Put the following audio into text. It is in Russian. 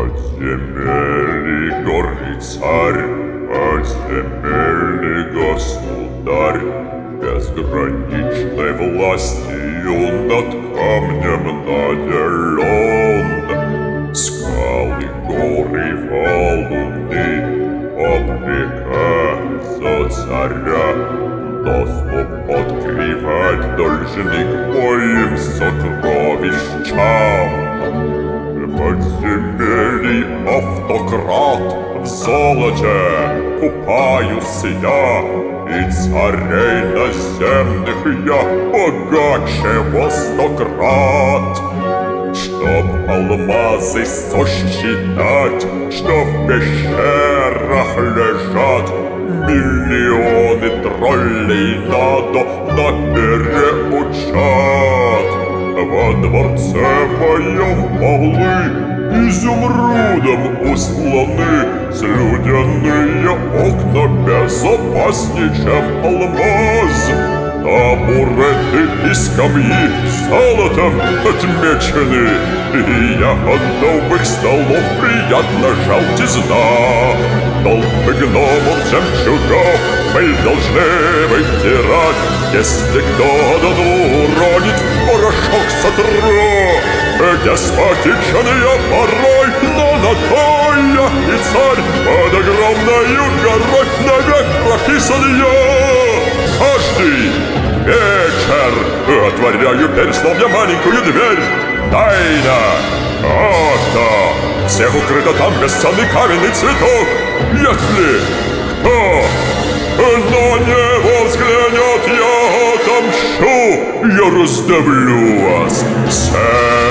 Подземельный горный царь, подземельный государь, безграничной властью над камнем наделен. Скалы, горы, валуны обрекают царя, доступ открывать должны к моим сокровищам. Подземельный автократ, в золоте купаюсь я, и царей наземных я богаче во 100 крат. Чтоб алмазы сосчитать, что в пещерах лежат, миллионы троллей надо напереучать. Во дворце моем полы изумрудом усланы, слюдяные окна безопаснее, чем алмаз. Табуреты и скамьи золотом отмечены, и ягодовых столов приятно желтизна. Толпы гномов жемчугов мы должны вытирать, если кто уронит, порошок сотру. Деспотичные порой, но на то я и царь, под огромною горой навек прописан я. Каждый вечер отворяю перед сном я маленькую дверь. Тайна! Охта! Всех укрыто там бесценный каменный цветок. Если кто на него взглянет, я отомщу, я раздавлю вас.